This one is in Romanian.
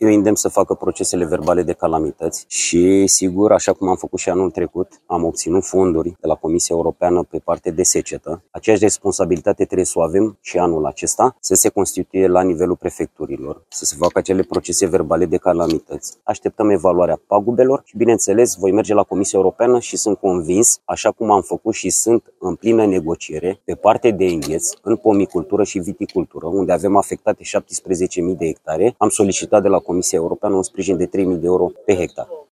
Eu îndemn să facă procesele verbale de calamități și, sigur, așa cum am făcut și anul trecut, am obținut fonduri de la Comisia Europeană pe parte de secetă. Aceeași responsabilitate trebuie să o avem și anul acesta, să se constituie la nivelul prefecturilor, să se facă acele procese verbale de calamități. Așteptăm evaluarea pagubelor și, bineînțeles, voi merge la Comisia Europeană și sunt convins, așa cum am făcut și sunt în plină negociere, pe parte de îngheț, în pomicultură și viticultură, unde avem afectate 17.000 de hectare, am solicitat de la Comisia Europeană un sprijin de 3.000 de euro pe hectar.